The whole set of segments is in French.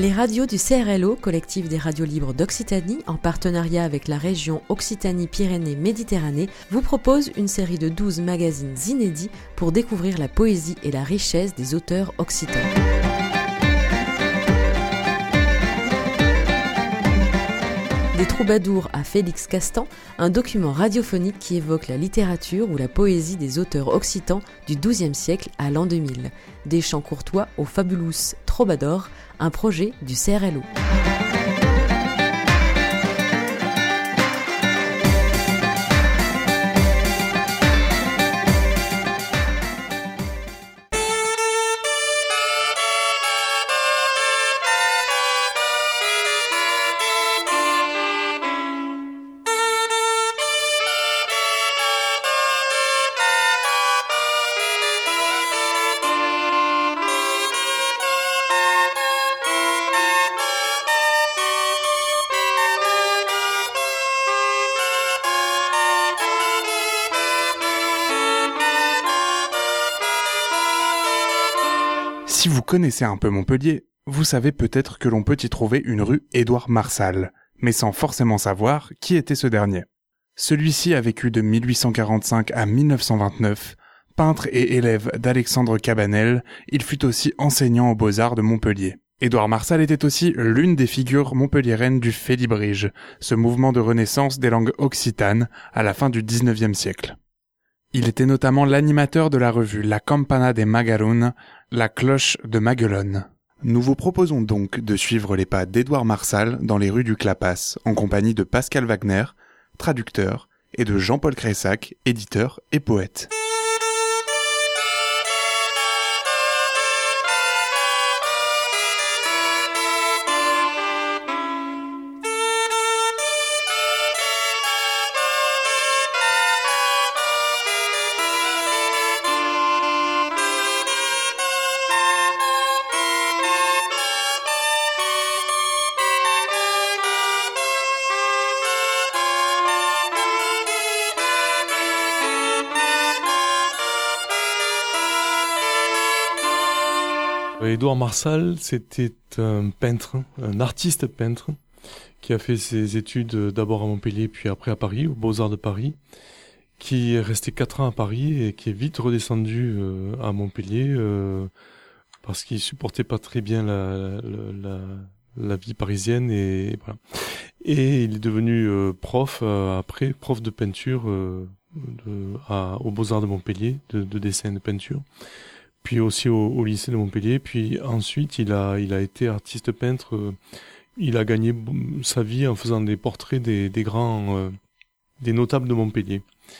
Les radios du CRLO, collectif des radios libres d'Occitanie, en partenariat avec la région Occitanie-Pyrénées-Méditerranée, vous propose une série de 12 magazines inédits pour découvrir la poésie et la richesse des auteurs occitans. Des troubadours à Félix Castan, un document radiophonique qui évoque la littérature ou la poésie des auteurs occitans du XIIe siècle à l'an 2000. Des chants courtois au Fabulous Troubadour, un projet du CRLO. Si vous connaissez un peu Montpellier, vous savez peut-être que l'on peut y trouver une rue Édouard Marsal, mais sans forcément savoir qui était ce dernier. Celui-ci a vécu de 1845 à 1929, peintre et élève d'Alexandre Cabanel, il fut aussi enseignant aux Beaux-Arts de Montpellier. Édouard Marsal était aussi l'une des figures montpelliéraines du Félibrige, ce mouvement de renaissance des langues occitanes à la fin du XIXe siècle. Il était notamment l'animateur de la revue La Campana de Magalone, la cloche de Maguelone. Nous vous proposons donc de suivre les pas d'Édouard Marsal dans les rues du Clapas, en compagnie de Pascal Wagner, traducteur, et de Jean-Paul Cressac, éditeur et poète. Édouard Marsal, c'était un peintre, un artiste peintre, qui a fait ses études d'abord à Montpellier, puis après à Paris, aux Beaux-Arts de Paris, qui est resté 4 ans à Paris et qui est vite redescendu à Montpellier parce qu'il supportait pas très bien la vie parisienne et voilà. Et il est devenu prof après, prof de peinture aux Beaux-Arts de Montpellier, de dessin et de peinture. Puis aussi au lycée de Montpellier, puis ensuite il a été artiste peintre, il a gagné sa vie en faisant des portraits des grands, des notables de Montpellier.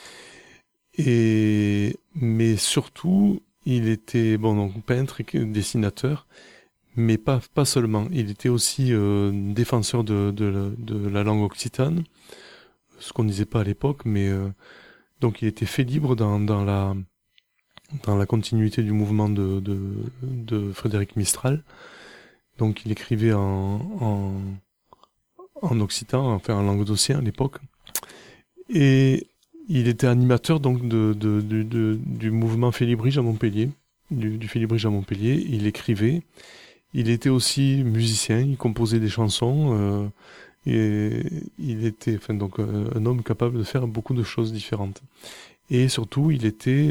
Mais surtout, il était donc peintre et dessinateur, mais pas seulement. Il était aussi défenseur de la langue occitane, ce qu'on disait pas à l'époque, mais donc il était fait libre dans la continuité du mouvement de Frédéric Mistral. Donc il écrivait en occitan, enfin en languedocien à l'époque. Et il était animateur donc du mouvement Félibrige à Montpellier, du Félibrige à Montpellier. Il écrivait. Il était aussi musicien, il composait des chansons. Et il était donc un homme capable de faire beaucoup de choses différentes. Et surtout, il était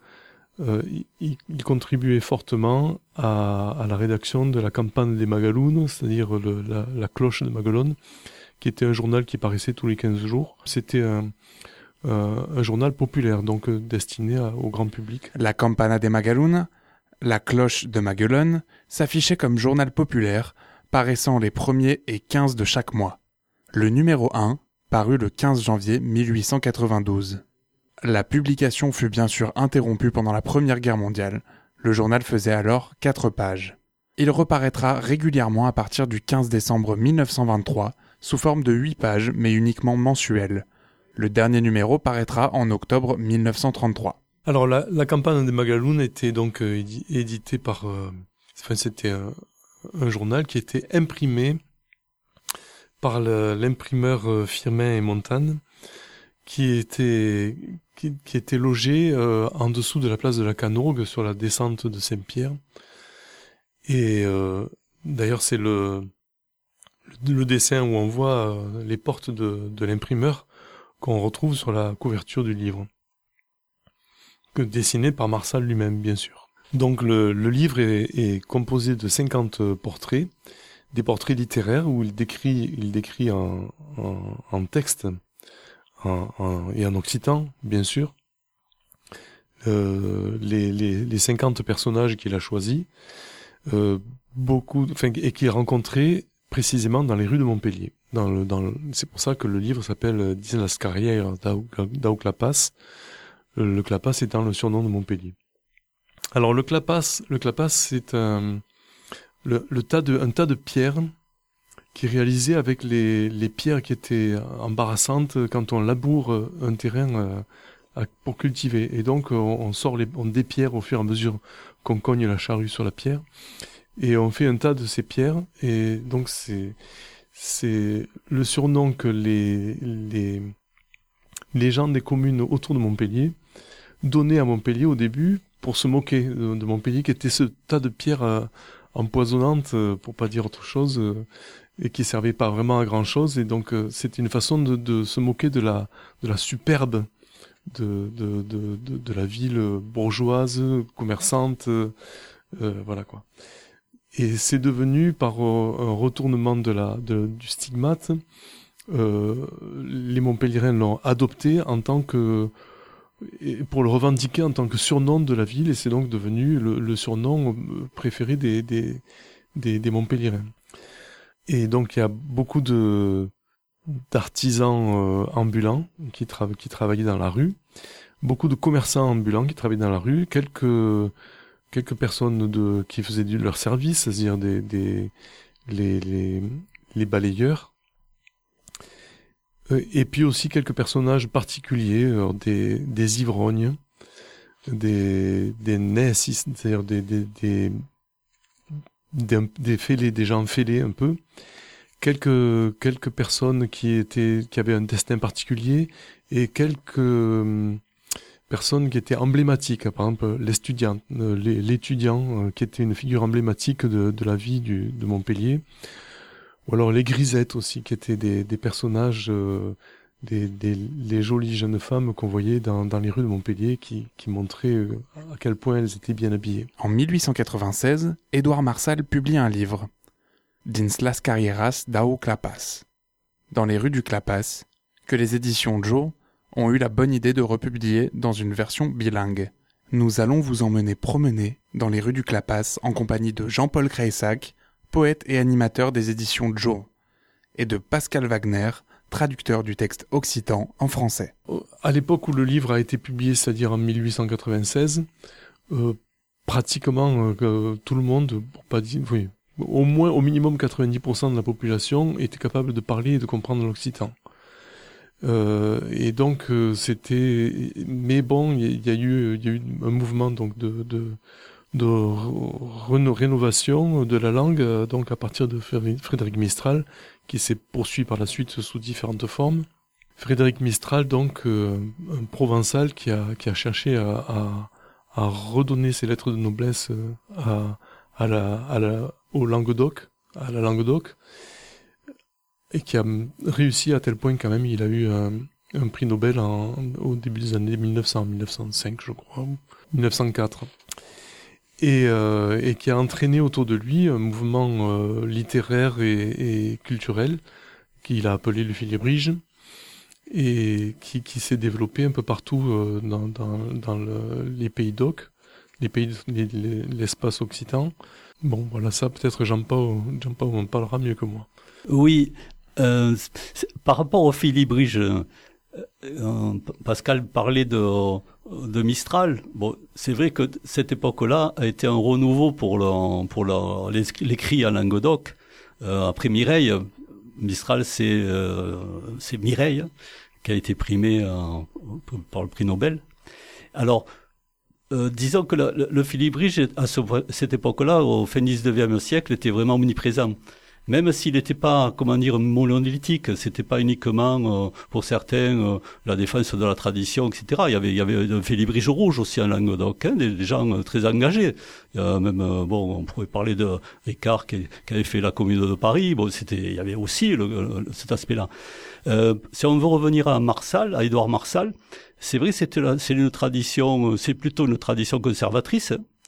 il contribuait fortement à la rédaction de la Campana de Magalone, c'est-à-dire la cloche de Maguelone, qui était un journal qui paraissait tous les 15 jours. C'était un journal populaire, donc destiné au grand public. La Campana de Magalone, la cloche de Maguelone, s'affichait comme journal populaire, paraissant les 1er et 15 de chaque mois. Le numéro 1 parut le 15 janvier 1892. La publication fut bien sûr interrompue pendant la Première Guerre mondiale. Le journal faisait alors 4 pages. Il reparaîtra régulièrement à partir du 15 décembre 1923, sous forme de 8 pages, mais uniquement mensuelles. Le dernier numéro paraîtra en octobre 1933. Alors la Campana de Magalone était donc édité par... c'était un journal qui était imprimé par l'imprimeur Firmin et Montane, qui était logé en dessous de la place de la Canourgue, sur la descente de Saint-Pierre. Et D'ailleurs, c'est le dessin où on voit les portes de l'imprimeur qu'on retrouve sur la couverture du livre, dessiné par Marsal lui-même, bien sûr. Donc le livre est composé de 50 portraits, des portraits littéraires où il décrit en texte et en occitan, bien sûr, les 50 personnages qu'il a choisis, et qu'il a rencontrés précisément dans les rues de Montpellier. C'est pour ça que le livre s'appelle Dins las carrieres d'au Clapas, le Clapas étant le surnom de Montpellier. Alors le Clapas c'est un tas de pierres qui est réalisé avec les pierres qui étaient embarrassantes quand on laboure un terrain pour cultiver. Et donc on dépierre au fur et à mesure qu'on cogne la charrue sur la pierre. Et on fait un tas de ces pierres. Et donc c'est le surnom que les gens des communes autour de Montpellier donnaient à Montpellier au début pour se moquer de Montpellier, qui était ce tas de pierres empoisonnantes, pour pas dire autre chose, et qui servaient pas vraiment à grand chose. Et donc c'était une façon de se moquer de la superbe de la ville bourgeoise, commerçante, voilà quoi. Et c'est devenu, par un retournement du stigmate, les Montpelliérains l'ont adopté pour le revendiquer en tant que surnom de la ville, et c'est donc devenu le surnom préféré des Montpelliérains. Et donc il y a beaucoup d'artisans ambulants qui travaillaient dans la rue, beaucoup de commerçants ambulants qui travaillaient dans la rue, quelques personnes qui faisaient leur service, c'est-à-dire les balayeurs, et puis aussi quelques personnages particuliers, des ivrognes, des nessis, c'est-à-dire des fêlés, des gens fêlés un peu, quelques personnes qui avaient un destin particulier, et quelques personnes qui étaient emblématiques, par exemple l'étudiant qui était une figure emblématique de la vie de Montpellier, ou alors les grisettes aussi, qui étaient des personnages, les jolies jeunes femmes qu'on voyait dans les rues de Montpellier, qui montraient à quel point elles étaient bien habillées. En 1896, Édouard Marsal publie un livre, Dins las carrieras d'au Clapas, dans les rues du Clapas, que les éditions Joe ont eu la bonne idée de republier dans une version bilingue. Nous allons vous emmener promener dans les rues du Clapas en compagnie de Jean-Paul Creissac, poète et animateur des éditions Joe, et de Pascal Wagner, traducteur du texte occitan en français. À l'époque où le livre a été publié, c'est-à-dire en 1896, pratiquement tout le monde, pour pas dire, oui, au minimum 90% de la population était capable de parler et de comprendre l'occitan. Et donc mais bon, il y a eu un mouvement donc de rénovation de la langue, donc à partir de Frédéric Mistral, qui s'est poursuivi par la suite sous différentes formes. Frédéric Mistral, donc un provençal qui a cherché à redonner ses lettres de noblesse au Languedoc, à la Languedoc, et qui a réussi à tel point quand même, il a eu un prix Nobel au début des années 1905, je crois, 1904. Et qui a entraîné autour de lui un mouvement littéraire et culturel qu'il a appelé le Filibrige, et qui s'est développé un peu partout dans les pays d'Oc, l'espace occitan. Bon, voilà, ça peut-être Jean-Paul en parlera mieux que moi. Oui, par rapport au Filibrige, Pascal parlait de Mistral. Bon, c'est vrai que cette époque-là a été un renouveau pour l'écrit à Languedoc. Après Mireille, Mistral, c'est Mireille, qui a été primé par le prix Nobel. Alors, disons que le Filibrige, à cette époque-là, au fin du 19e siècle, était vraiment omniprésent. même s'il n'était pas, monolithique, c'était pas uniquement pour certains la défense de la tradition, etc. Il y avait un Félibrige rouge aussi en Languedoc, des gens très engagés. Il y a même, on pourrait parler de Ricard qui avait fait la Commune de Paris. Il y avait aussi cet aspect-là. Si on veut revenir à Marsal, à Édouard Marsal, c'est vrai, c'est une tradition, c'est plutôt une tradition conservatrice.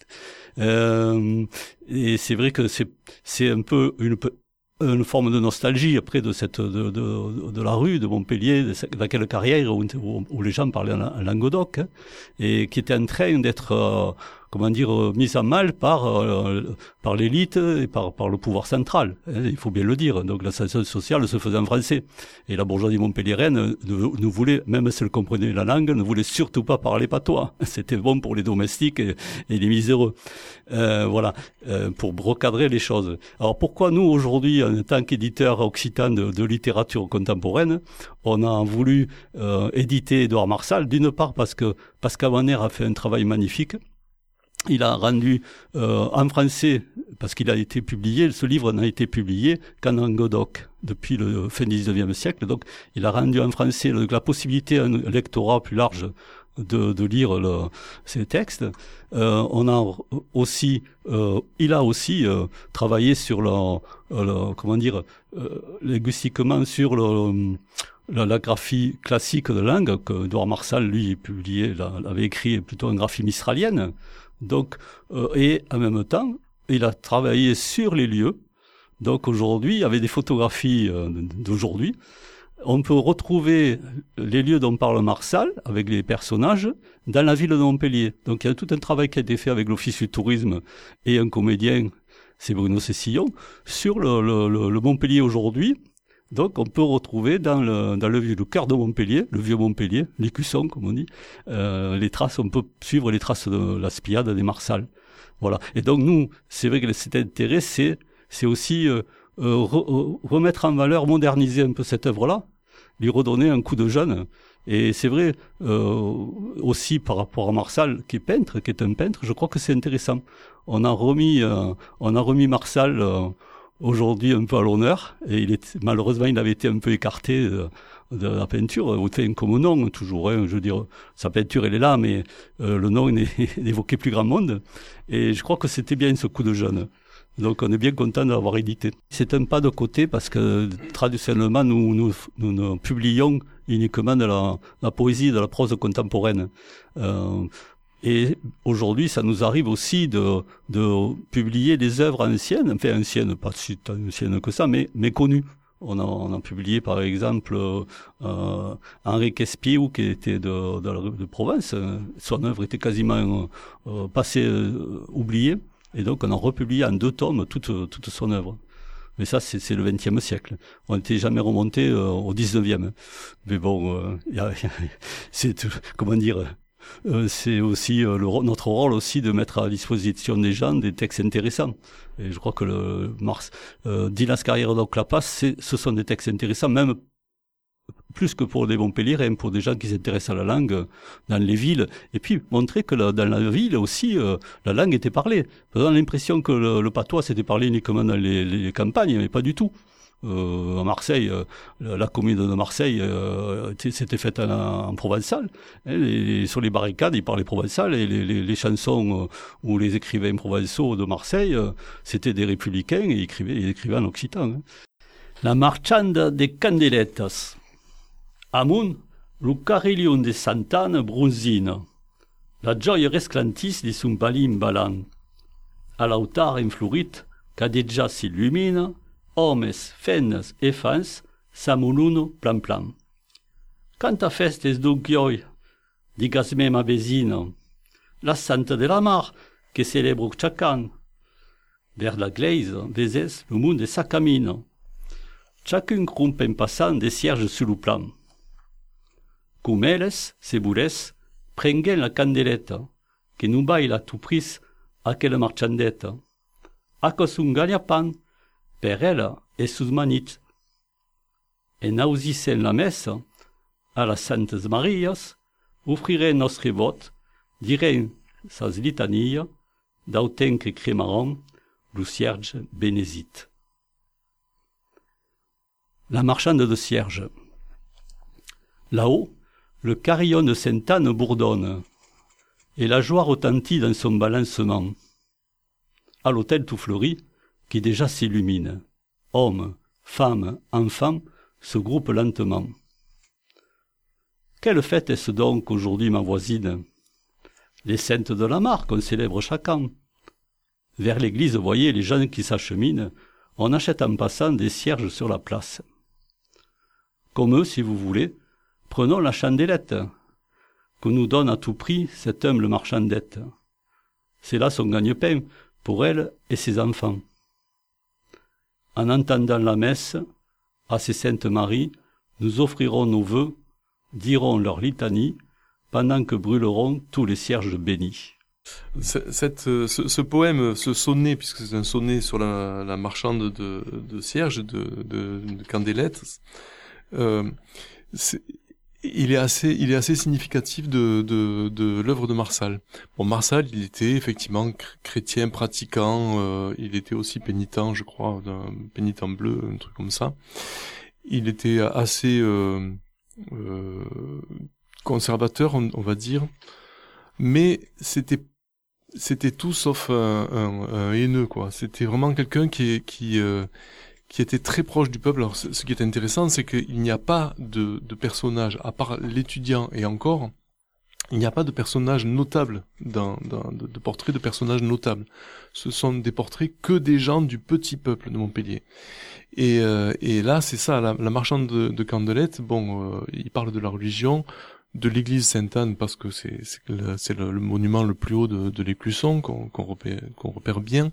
Et c'est vrai que c'est un peu une forme de nostalgie après de la rue de Montpellier, de laquelle carrière où les gens parlaient en Languedoc, et qui était en train d'être mise à mal par l'élite et par le pouvoir central. Il faut bien le dire. Donc l'ascension sociale se faisait en français. Et la bourgeoisie montpelliéraine ne voulait, même si elle comprenait la langue, ne voulait surtout pas parler patois. C'était bon pour les domestiques et les miséreux. Pour recadrer les choses. Alors pourquoi nous, aujourd'hui, en tant qu'éditeur occitan de littérature contemporaine, on a voulu éditer Édouard Marsal, d'une part parce que Pascal Wanner a fait un travail magnifique. Il a rendu en français, parce qu'il a été publié, ce livre n'a été publié qu'en Languedoc depuis le fin du XIXe siècle. Donc, il a rendu en français la possibilité à un lectorat plus large de lire ces textes. Il a aussi travaillé sur linguistiquement sur la graphie classique de langue que Édouard Marsal, lui, avait écrit plutôt en graphie mistralienne. Donc, et en même temps, il a travaillé sur les lieux. Donc aujourd'hui, avec des photographies d'aujourd'hui, on peut retrouver les lieux dont parle Marsal, avec les personnages, dans la ville de Montpellier. Donc il y a tout un travail qui a été fait avec l'Office du tourisme et un comédien, c'est Bruno Cessillon, sur le Montpellier aujourd'hui. Donc on peut retrouver dans le cœur de Montpellier, le vieux Montpellier, l'écusson comme on dit, les traces, on peut suivre les traces de la spiade des Marsal. Voilà. Et donc nous, c'est vrai que cet intérêt, c'est aussi remettre en valeur, moderniser un peu cette œuvre-là, lui redonner un coup de jeune. Et c'est vrai aussi par rapport à Marsal, qui est un peintre, je crois que c'est intéressant. On a remis Marsal aujourd'hui un peu à l'honneur, et malheureusement il avait été un peu écarté de la peinture, comme nom toujours, je veux dire, sa peinture elle est là, mais le nom n'évoquait plus grand monde, et je crois que c'était bien ce coup de jeune. Donc on est bien content d'avoir édité. C'est un pas de côté parce que traditionnellement nous publions uniquement de la poésie, de la prose contemporaine. Et aujourd'hui, ça nous arrive aussi de publier des œuvres anciennes, enfin anciennes, pas si anciennes que ça, mais connues. On a publié par exemple Henri Quespiou, qui était de Provence. Son œuvre était quasiment passée, oubliée. Et donc on a republié en 2 tomes toute son œuvre. Mais ça, c'est le XXe siècle. On n'était jamais remonté au XIXe. Mais bon, c'est aussi notre rôle aussi de mettre à disposition des gens des textes intéressants. Et je crois que Dinas Carrière d'Oclapas, ce sont des textes intéressants, même plus que pour des Montpelliérains, pour des gens qui s'intéressent à la langue dans les villes. Et puis montrer que dans la ville aussi, la langue était parlée. On a l'impression que le patois s'était parlé uniquement dans les campagnes, mais pas du tout. À Marseille, la commune de Marseille s'était faite en provençal. Sur les barricades, ils parlaient provençal, et les chansons ou les écrivains provençaux de Marseille, c'était des républicains, et ils écrivaient en occitan. La marchanda de candeletas. Amun, lo carillon de Sant'Anna brunzina. La gioia resclantis di son palim balan. A l'autar influrit, cadeggia s'illumina, homes, fenes e fans, s'amununo plan plan. Canta festes d'ugioi, digas mem a vesina, la santa de la mar, que celebro chacan. Vers la glaise, veses, le monde s'accamina. Chacun crumpe en passant des cierges sur le plan. Cum elles, cebures, prenguen la candeleta, que nous baille à tout prix aquella marchandeta. Acos un gagnapan, per ella et sus manits. Et nausissent la messe, à la Santes Marias, offrirait nostre vote, dirait sas litania, d'autant que crémaron, le cierge bénézit. La marchande de cierges. Là-haut, le carillon de Sainte-Anne bourdonne, et la joie retentit dans son balancement. À l'autel tout fleuri, qui déjà s'illumine, hommes, femmes, enfants se groupent lentement. Quelle fête est-ce donc aujourd'hui, ma voisine? Les saintes de la mare qu'on célèbre chaque an. Vers l'église, voyez les gens qui s'acheminent, on achète en passant des cierges sur la place. Comme eux, si vous voulez, prenons la chandelette, que nous donne à tout prix cette humble marchandette. C'est là son gagne-pain pour elle et ses enfants. En entendant la messe, à ces saintes Maries, nous offrirons nos vœux, dirons leur litanie, pendant que brûleront tous les cierges bénis. Ce poème, ce sonnet, puisque c'est un sonnet sur la marchande de cierges, de candelettes, il est assez significatif de l'œuvre de Marsal. Bon, Marsal, il était effectivement chrétien pratiquant, il était aussi pénitent, je crois, d'un pénitent bleu, un truc comme ça. Il était assez conservateur, on va dire, mais c'était tout sauf un haineux, quoi. C'était vraiment quelqu'un qui était très proche du peuple. Alors, ce qui est intéressant, c'est qu'il n'y a pas de personnage, à part l'étudiant et encore, il n'y a pas de personnage notable, de portrait de personnage notable. Ce sont des portraits que des gens du petit peuple de Montpellier. Et là, c'est ça, la marchande de candelettes, il parle de la religion, de l'église Sainte-Anne, parce que c'est le monument le plus haut de l'Écusson, qu'on repère bien.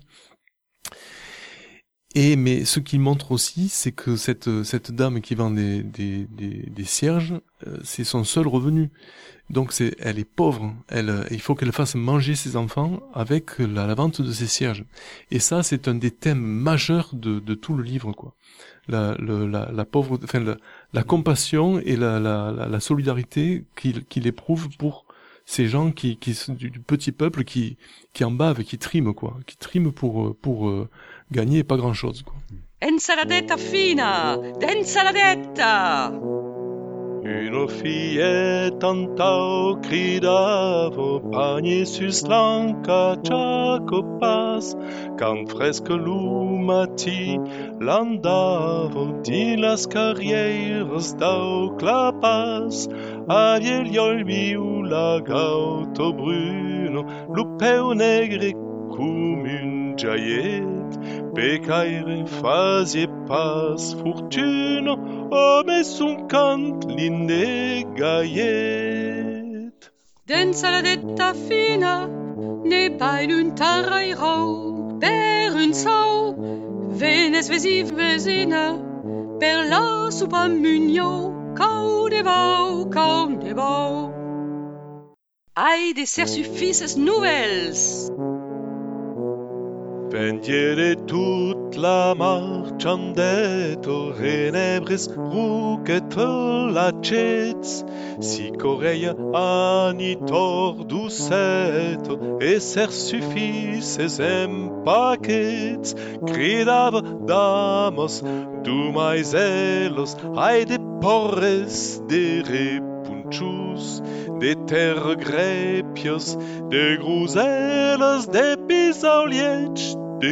Mais ce qu'il montre aussi, c'est que cette dame qui vend des cierges, c'est son seul revenu. Donc elle est pauvre. Il faut qu'elle fasse manger ses enfants avec la vente de ces cierges. Et ça, c'est un des thèmes majeurs de tout le livre, quoi. La pauvre, la compassion et la solidarité qu'il éprouve pour ces gens du petit peuple qui en bavent, qui triment, quoi, qui triment pour gagner pas grand chose, quoi. Ensaladetta fina, d'ensaladetta. Une fillette en tau cridavo, pagni sus l'anca Jacopas, quand fresque lumati l'andavo di las carrieres dau clapas, agli olmi u la gauto bruno, lupeu negre cum un giaiet, pecaire fasie pas fortuno, mais son cant l'inde gaiet. D'ensaladetta fina, ne bail un tarrairo, per un sau, venes vesina, per la supa mugno, cau de bau. Ai de ser suffices nouvelles. Pendiere tut la marchandetto, renebris rucet lacets, si coreia anitor ducetto, e ser suffices empaquets, cridava damos, du maiselos, ai de porres, de repunchus, de tergrepios, de gruselas, de pisauliets, de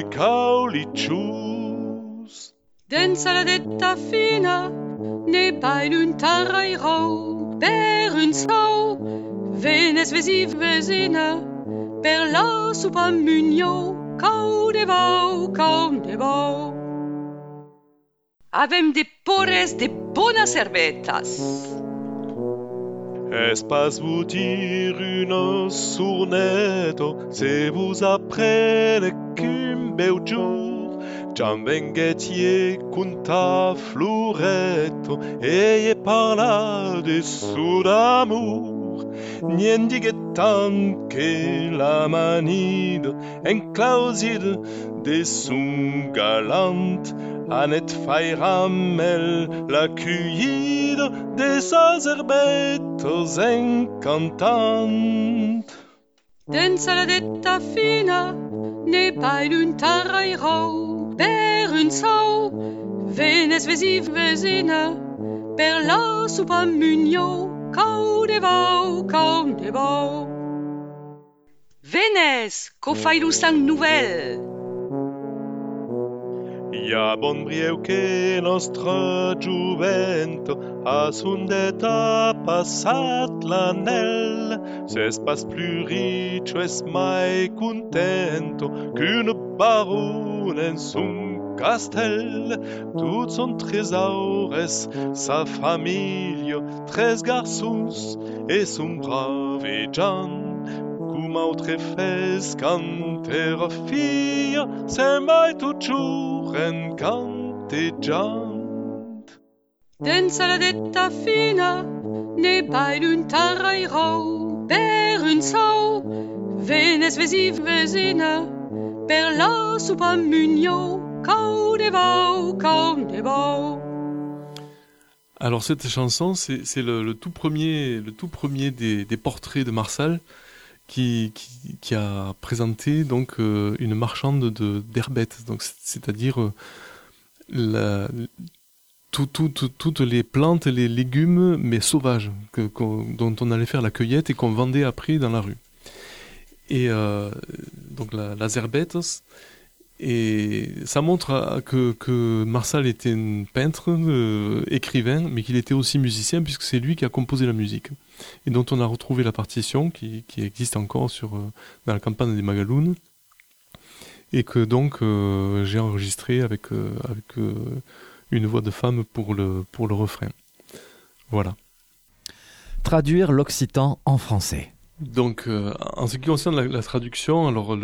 caulichus. D'ensaladetta fina, ne bail un tarrairo, per un sau, venes vesina, per la supa mugno, cau de bau. Avem de porres de bona cervetas. Espas vous dire une sournetto, se vous apprenne qu'un beau jour, j'en venguetiez cunta floretto, et parla de son amour, nien diguetan que la manide, enclauside de son galant, anet fairamel la cueillide de sa herbetos encantant. D'ensaladetta fina, ne bail un tarrairo, per un sau, venes vesiv vesina, per la supa mugno, cau de bau. Venes, co fai lu sang nouvel? Ja bon brieu che nostra giuvento a sundeta passat l'anel, s'es pas plus riche, es mai contento qu'une baronne en son castel. Tout son trésor es sa famille, 13 garçons et son brave Jean. Cum autre fes cantera fia, se mai toujours en cantejant. D'ensaladetta fina, ne bai d'un tarrairau, per un sau, venes vesiv vesina, per la supa mugno, cau de bau. Alors cette chanson, c'est le tout premier des portraits de Marsal qui a présenté donc une marchande d'herbettes, donc c'est-à-dire toutes les plantes et les légumes mais sauvages dont on allait faire la cueillette et qu'on vendait après dans la rue. Et donc las herbetas. Et ça montre que Marsal était un peintre, écrivain, mais qu'il était aussi musicien, puisque c'est lui qui a composé la musique. Et dont on a retrouvé la partition, qui existe encore dans la campagne des Magaloun. Et que donc j'ai enregistré avec une voix de femme pour le refrain. Voilà. Traduire l'occitan en français. Donc, en ce qui concerne la traduction, alors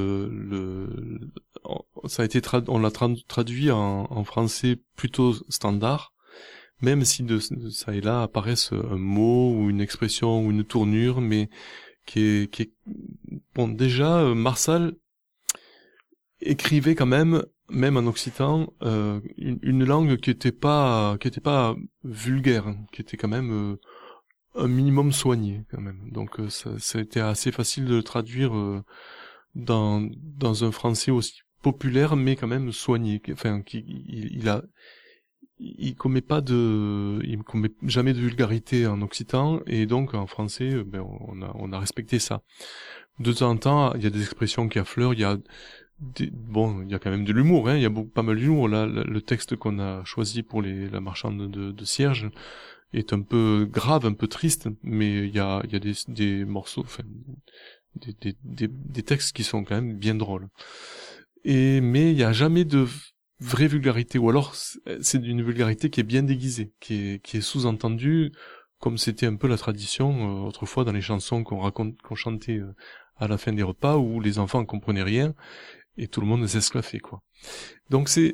ça a été on l'a traduit en français plutôt standard, même si de ça et là apparaissent un mot ou une expression ou une tournure, mais qui est bon. Déjà, Marsal écrivait quand même en occitan, une langue qui était pas vulgaire, qui était quand même un minimum soigné quand même. Donc ça a été assez facile de le traduire dans un français aussi populaire mais quand même soigné. Enfin, il commet jamais de vulgarité en occitan, et donc en français, on a respecté ça. De temps en temps, il y a des expressions qui affleurent, il y a quand même de l'humour, hein, il y a pas mal d'humour. Là, le texte qu'on a choisi pour la marchande de cierges est un peu grave, un peu triste, mais il y a des morceaux, enfin, des textes qui sont quand même bien drôles. Mais il y a jamais de vraie vulgarité, ou alors c'est une vulgarité qui est bien déguisée, qui est sous-entendue, comme c'était un peu la tradition autrefois dans les chansons qu'on chantait à la fin des repas, où les enfants ne comprenaient rien et tout le monde s'esclaffait, quoi. Donc c'est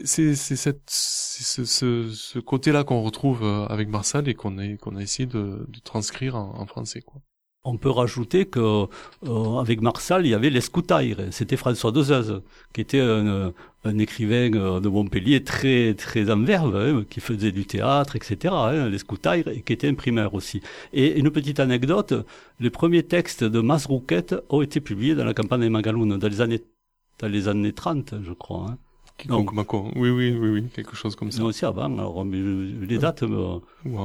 ce côté-là qu'on retrouve avec Marsal et qu'on a essayé de transcrire en français, quoi. On peut rajouter que avec Marsal, il y avait l'Escoutaire. C'était François Deuzeuze, qui était un écrivain de Montpellier très très en verve, hein, qui faisait du théâtre, etc. Hein, l'Escoutaire, et qui était imprimeur aussi. Et une petite anecdote, les premiers textes de Mas Rouquette ont été publiés dans la campagne des Magaloun dans les années 30, je crois. Hein. Donc, oui, quelque chose comme ça. Non, aussi avant, alors, mais les dates me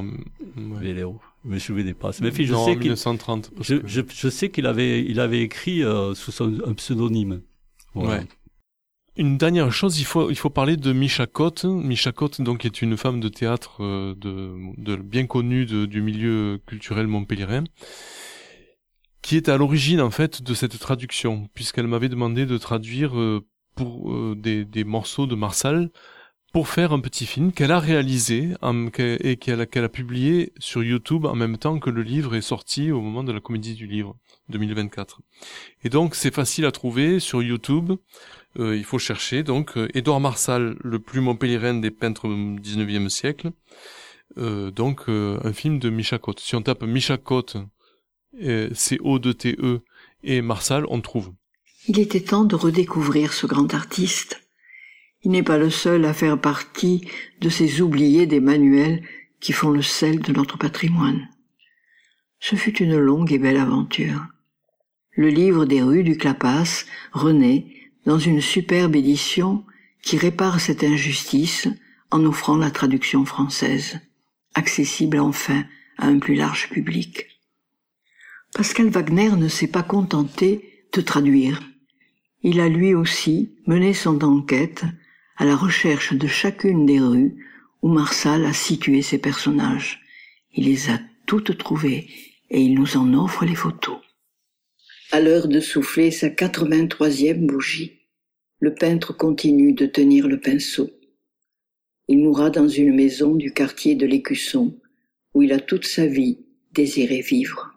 me souvenais pas. Mais je sais 1930. Je sais qu'il avait écrit sous un pseudonyme. Voilà. Ouais. Une dernière chose, il faut parler de Micha Cotte. Micha Cotte, donc, est une femme de théâtre de bien connue du milieu culturel montpelliérain, qui est à l'origine, en fait, de cette traduction, puisqu'elle m'avait demandé de traduire pour des morceaux de Marsal pour faire un petit film qu'elle a réalisé et qu'elle a publié sur YouTube en même temps que le livre est sorti au moment de la Comédie du Livre 2024. Et donc c'est facile à trouver sur YouTube. Il faut chercher donc Édouard Marsal, le plus montpelliérain des peintres du 19e siècle. Donc un film de Micha Cotte. Si on tape Micha Cotte, C-O-2-T-E et Marsal, on trouve. Il était temps de redécouvrir ce grand artiste. Il n'est pas le seul à faire partie de ces oubliés des manuels qui font le sel de notre patrimoine. Ce fut une longue et belle aventure. Le livre des rues du Clapas renaît dans une superbe édition qui répare cette injustice en offrant la traduction française, accessible enfin à un plus large public. Pascal Wagner ne s'est pas contenté de traduire. Il a lui aussi mené son enquête à la recherche de chacune des rues où Marsal a situé ses personnages. Il les a toutes trouvées et il nous en offre les photos. À l'heure de souffler sa 83e bougie, le peintre continue de tenir le pinceau. Il mourra dans une maison du quartier de l'Écusson, où il a toute sa vie désiré vivre.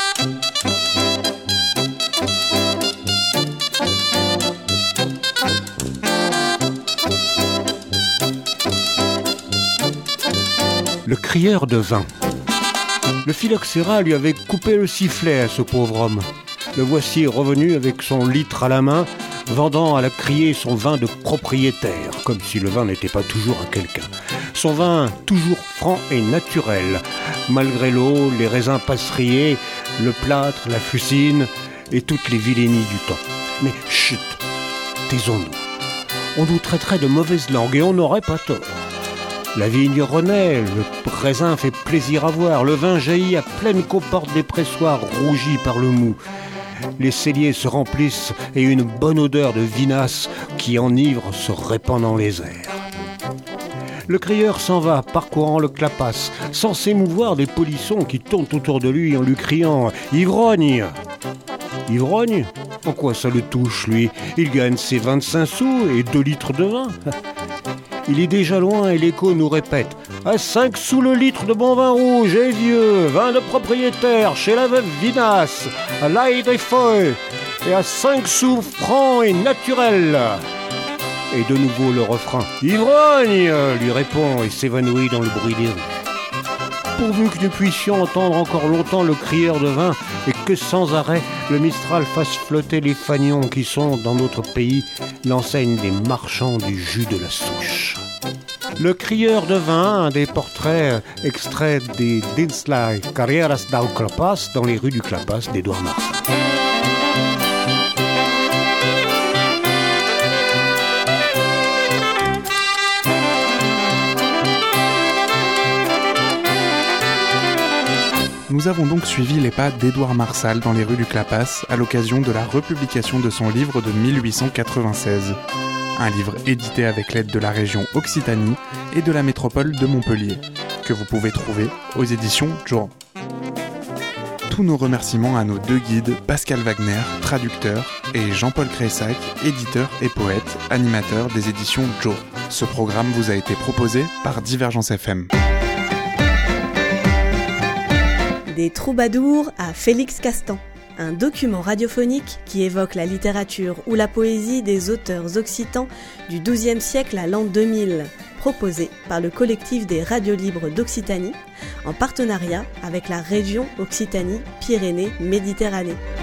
Le crieur de vin. Le phylloxéra lui avait coupé le sifflet à ce pauvre homme. Le voici revenu avec son litre à la main, vendant à la criée son vin de propriétaire, comme si le vin n'était pas toujours à quelqu'un. Son vin toujours franc et naturel, malgré l'eau, les raisins passerillés, le plâtre, la fucine et toutes les vilainies du temps. Mais chut, taisons-nous. On nous traiterait de mauvaise langue et on n'aurait pas tort. La vigne renaît, le raisin fait plaisir à voir, le vin jaillit à pleine comporte des pressoirs rougis par le mou. Les celliers se remplissent et une bonne odeur de vinasse qui enivre se répand dans les airs. Le crieur s'en va, parcourant le clapas, sans s'émouvoir des polissons qui tournent autour de lui en lui criant « Ivrogne !» Ivrogne ? En quoi ça le touche, lui ? Il gagne ses 25 sous et 2 litres de vin. Il est déjà loin et l'écho nous répète « À 5 sous le litre de bon vin rouge et vieux, vin de propriétaire chez la veuve Vinasse, à l'ail des feuilles, et à 5 sous franc et naturel !» Et de nouveau le refrain « Ivrogne !» lui répond et s'évanouit dans le bruit des rues. Pourvu que nous puissions entendre encore longtemps le crieur de vin et que sans arrêt le Mistral fasse flotter les fanions qui sont, dans notre pays, l'enseigne des marchands du jus de la souche. Le crieur de vin, un des portraits extraits des Dinslai Carreras dau Clapas dans les rues du Clapas d'Édouard Marsal. Nous avons donc suivi les pas d'Édouard Marsal dans les rues du Clapas à l'occasion de la republication de son livre de 1896. Un livre édité avec l'aide de la région Occitanie et de la métropole de Montpellier, que vous pouvez trouver aux éditions Joran. Tous nos remerciements à nos 2 guides, Pascal Wagner, traducteur, et Jean-Paul Cressac, éditeur et poète, animateur des éditions Joe. Ce programme vous a été proposé par Divergence FM. Des troubadours à Félix Castan, un document radiophonique qui évoque la littérature ou la poésie des auteurs occitans du XIIe siècle à l'an 2000, proposé par le collectif des radios libres d'Occitanie, en partenariat avec la région Occitanie-Pyrénées-Méditerranée.